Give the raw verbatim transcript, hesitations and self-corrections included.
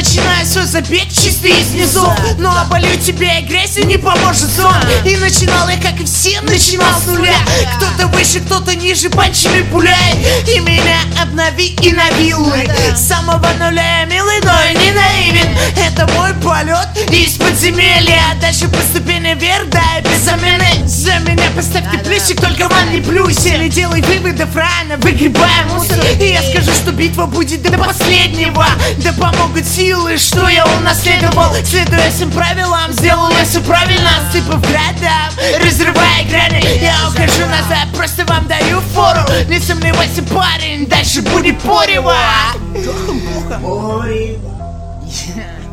начинаю свой забег чисто из низов. Но оболью тебя и грязью не поможет сон. И начинал я, как и все, начинал с нуля. Кто-то выше, кто-то ниже, панчами пуляет. И меня обнови и на виллы. С самого нуля я милый, но и не наивен. Это мой полет из подземелья. Дальше по ступени вверх, да, и без замены. За меня поставьте плюсик, только вам не плюсик. Или делай выводов рано, выгребая мусор. И я скажу, что битва будет до последнего. Да помогут силы, что я унаследовал. Следуя всем правилам, сделал я все правильно. Сыпав градом, разрывая грани. Я ухожу назад, просто вам даю фору. Не сомневайся, парень, дальше будет порево. Порево.